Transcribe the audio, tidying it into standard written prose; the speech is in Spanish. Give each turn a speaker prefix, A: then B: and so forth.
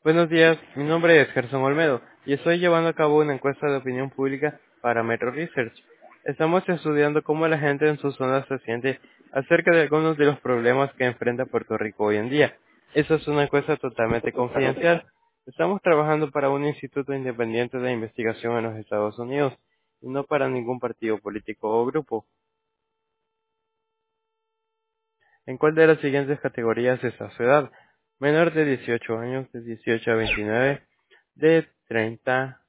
A: Buenos días, mi nombre es Gerson Olmedo y estoy llevando a cabo una encuesta de opinión pública para Metro Research. Estamos estudiando cómo la gente en sus zonas se siente acerca de algunos de los problemas que enfrenta Puerto Rico hoy en día. Esa es una encuesta totalmente confidencial. Estamos trabajando para un instituto independiente de investigación en los Estados Unidos y no para ningún partido político o grupo. ¿En cuál de las siguientes categorías está su edad? Menor de 18 años, de 18 a 29, de 30